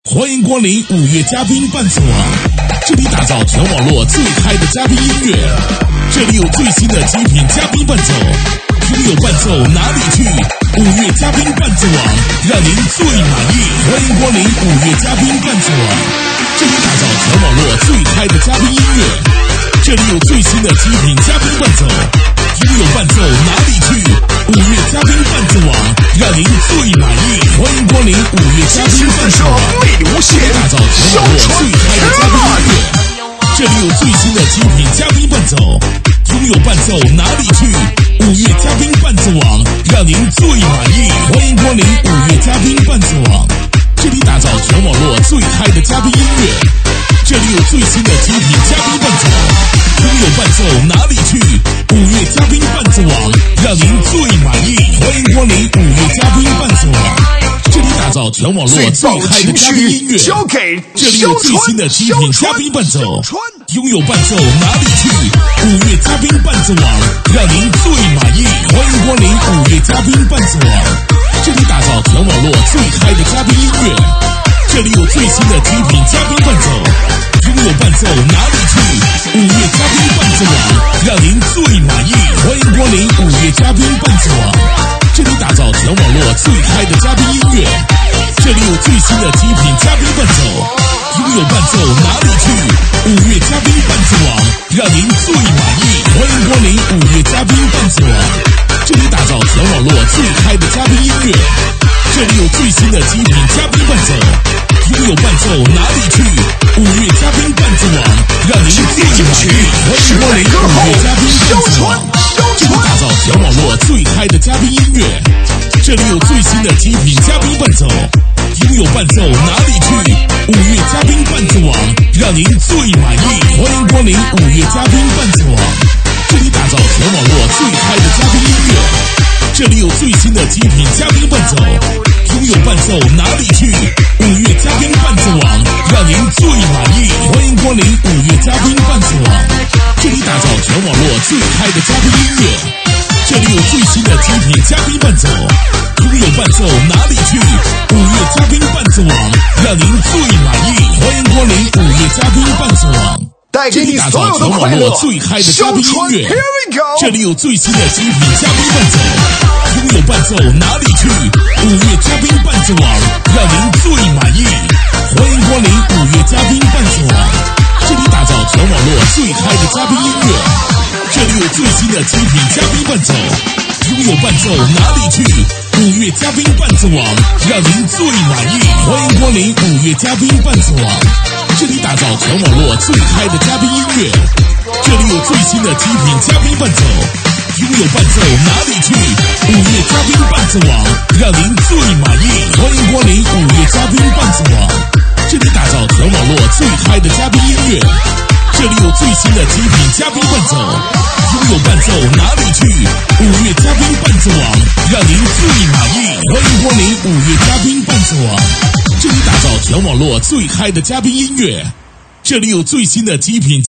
欢迎光临五月嘉宾伴奏网，这里打造全网络最嗨的嘉宾音乐，这里有最新的极品嘉宾伴奏，拥有伴奏哪里去？五月嘉宾伴奏网，让您最满意。欢迎光临五月嘉宾伴奏网，这里打造全网络最嗨的嘉宾音乐，这里有最新的极品嘉宾伴奏，拥有伴奏哪里去？五月嘉宾伴奏网，让您最满意。欢迎光临五月嘉宾伴奏网，这里打造全网络最嗨的嘉宾音乐，这里有最新的精品嘉宾伴奏，拥有伴奏哪里去？五月嘉宾伴奏网，让您最满意。欢迎光临五月嘉宾伴奏网，这里打造全网络最嗨的嘉宾音乐，这里有最新的精品嘉宾伴奏，拥有伴奏哪里去？五月嘉宾伴奏网，让您最满意。欢迎光临五月嘉宾伴奏网，这里打造全网络最嗨的嘉宾音乐，这里有最新的精品嘉宾伴奏，拥有伴奏哪里去？五月嘉宾伴奏网，让您最满意。欢迎光临五月嘉宾伴奏网，这里打造全网络最嗨的嘉宾音乐，这里有最新的精品嘉宾伴奏，拥有伴奏哪里去？五月嘉宾伴奏网，让您最满意。欢迎光临五月嘉宾伴奏网，这里打造全网络最嗨的嘉宾音乐，这里有最新的精品嘉宾伴奏，拥有伴奏哪里去？五月嘉宾伴奏网，让您最满意。欢迎光临五月嘉宾伴奏网，这里打造全网络最嗨的嘉宾音乐，这里有最新的精品嘉宾伴奏，拥有伴奏哪里去？五月嘉宾伴奏网，让您最满意。欢迎光临五月嘉宾伴奏网，这里打造全网络最嗨的嘉宾音乐，这里有最新的精品嘉宾伴奏，拥有伴奏哪里去？五月嘉宾伴奏网，让您最满意。欢迎光临五月嘉宾伴奏网，这里打造全网络最嗨的嘉宾音乐，这里有最新的精品嘉宾伴奏，拥有伴奏哪里去？五月嘉宾伴奏网，让您最满意。欢迎光临五月嘉宾伴奏网，这里打造全网络最嗨的嘉宾音乐，这里有最新的精品嘉宾伴奏，拥有伴奏哪里去？五月嘉宾伴奏网，让您最满意。欢迎光临五月嘉宾伴奏网，这里打造全网络最嗨的嘉宾音乐，这里有最新的精品嘉宾伴奏，拥有伴奏哪里去？五月嘉宾伴奏网，让您最满意。欢迎光临五月嘉宾伴奏网，这里打造全网络最嗨的嘉宾音乐，这里有最新的精品嘉宾伴奏，拥有伴奏哪里去？五月嘉宾伴奏网，让您最满意。欢迎光临五月嘉宾伴奏网，这里打造全网络最嗨的嘉宾音乐，这里有最新的精品嘉宾伴奏，拥有伴奏哪里去？五月嘉宾伴奏网，让您最满意。欢迎光临五月嘉宾伴奏网，这里打造全网络最嗨的嘉宾音乐，这里有最新的精品嘉宾伴奏，拥有伴奏哪里去？五月嘉宾伴奏网，让您最满意。欢迎光临五月嘉宾伴奏网，这里打造全网络最嗨的嘉宾音乐，这里有最新的精品